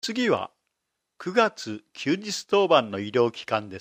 次は9月休日当番の医療機関です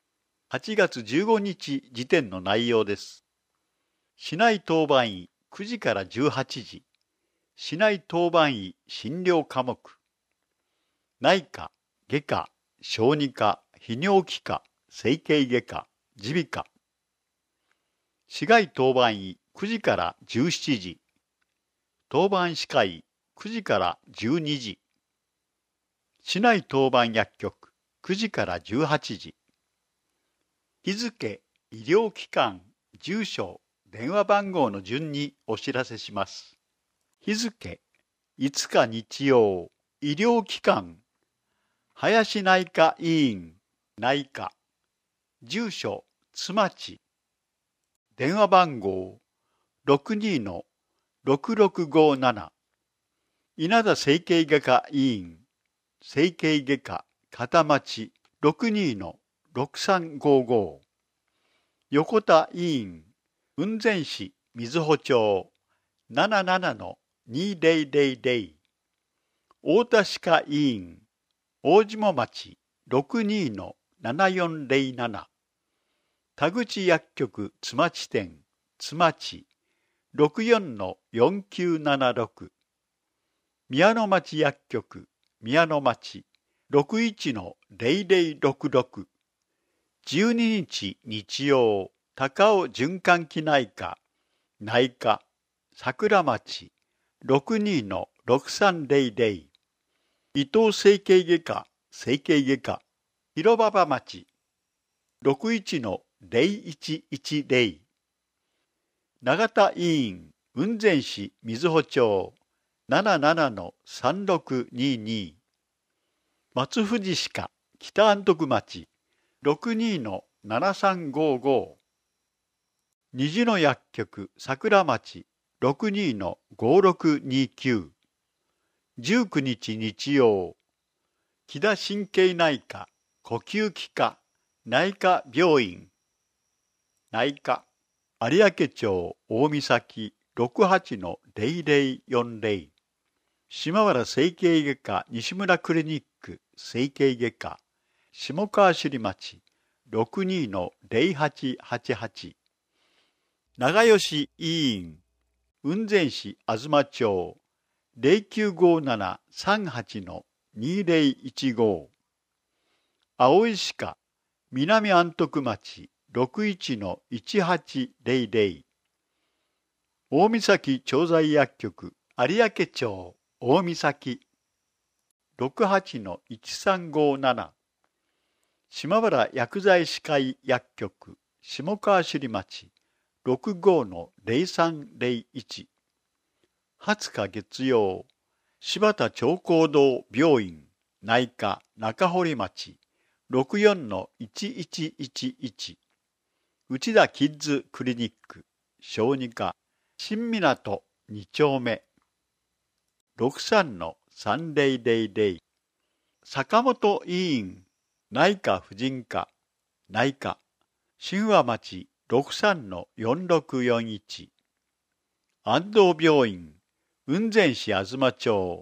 。8月15日時点の内容です。市内当番医9時から18時、市内当番医診療科目、内科、外科、小児科、泌尿器科、整形外科、耳鼻科。市外当番医9時から17時、当番歯科医9時から12時、市内当番薬局9時から18時。日付、医療機関、住所、電話番号の順にお知らせします。日付、5日日曜、医療機関、林内科医院、内科、住所、津町、電話番号、62-6657、稲田整形外科医院、整形外科、片町、62-6355、横田医院、雲仙市瑞穂町、77-2000、太田歯科医院、大島町、62-7407、田口薬局津町店、津町、64-4976、宮野町薬局、宮野町、61-0066、12日日曜、高尾循環器内科、内科、桜町、62-6300、伊東整形外科、整形外科、広馬場町、61-0110、永田医院、雲仙市瑞穂町、77-3622、松藤歯科、北安徳町、62-7355、虹の薬局、桜町、62-5629、19日日曜、木田神経内科、呼吸器科、内科病院、内科、有明町大岬 68-0040、島原整形外科西村クリニック整形外科、下川尻町 62-0888、長吉医院、雲仙市東町 0957-38-2015、青石歯科南安徳町 61-1800、大岬調剤薬局有明町大岬 68-1357、島原薬剤師会薬局下川尻町 65-0301、20日月曜、柴田長光堂病院内科中堀町 64-1111、内田キッズクリニック小児科新港2丁目 63-3000、坂本医院内科婦人科内科新和町 63-4641、安藤病院雲仙市東町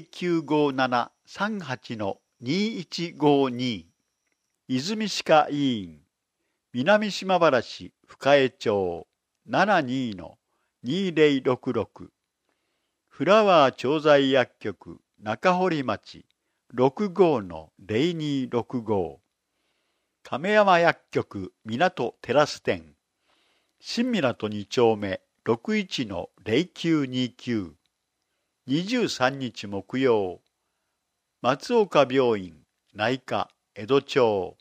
0957-38-2152、泉歯科医院南島原市深江町 72-2066、フラワー調剤薬局中堀町 65-0265、亀山薬局港テラス店新港2丁目 61-0929、23日木曜、松岡病院内科江戸町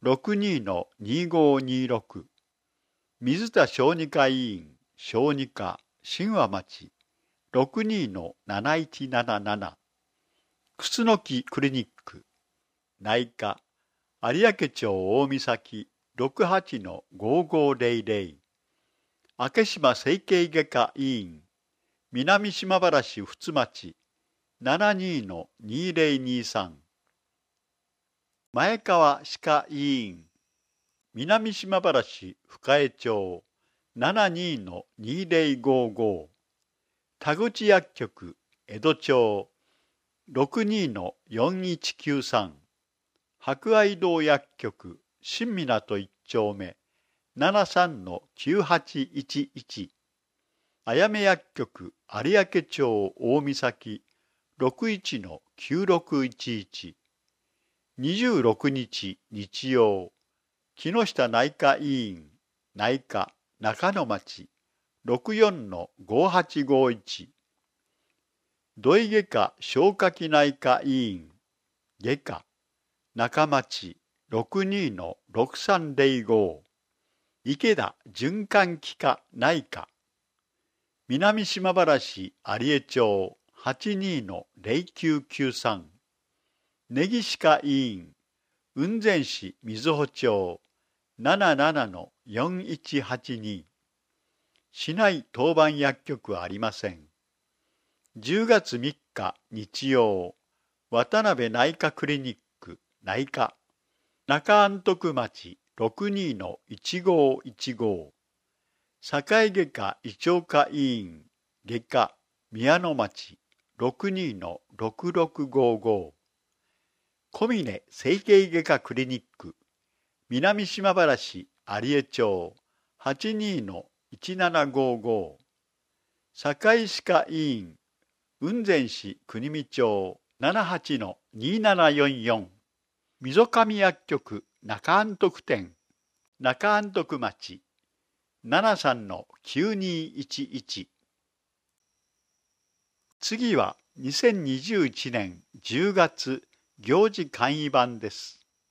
62-2526、水田小児科医院小児科新和町 62-7177、楠木クリニック内科有明町大岬 68-5500、明島整形外科医院南島原市富津町 72-2023、前川歯科医院南島原市深江町 72-2055、田口薬局江戸町 62-4193 博愛堂薬局新港1丁目 73-9811 あやめ薬局有明町大岬 61-9611 26日日曜木下内科医院内科中野町 64-5851 土井外科消化器内科医院外科中町 62-6305 池田循環器科内科南島原市有江町 82-0993 根岸歯科医院雲仙市瑞穂町 77-4182 市内当番薬局はありません。10月3日日曜渡辺内科クリニック内科中安徳町 62-1515 堺外科胃腸科医院外科宮野町 62-6655 小峰整形外科クリニック南島原市有江町 82-1755 堺歯科医院雲仙市国見町 78-2744 溝上薬局中安徳店中安徳町 73-9211 次は2021年10月行事簡易版です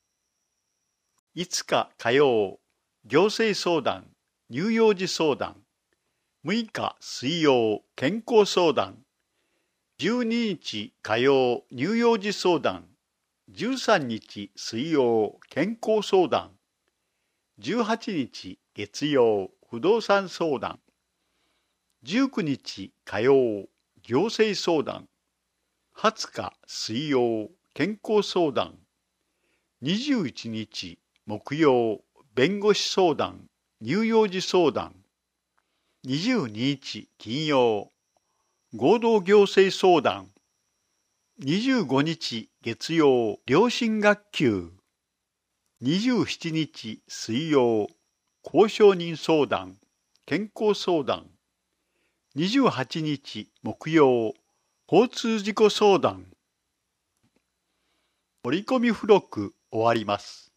。5日火曜行政相談乳幼児相談6日水曜健康相談12日火曜乳幼児相談13日水曜健康相談18日月曜不動産相談19日火曜行政相談20日水曜健康相談21日木曜弁護士相談乳幼児相談22日金曜合同行政相談25日月曜良心学級27日水曜公証人相談健康相談28日木曜交通事故相談折り込み付録終わります。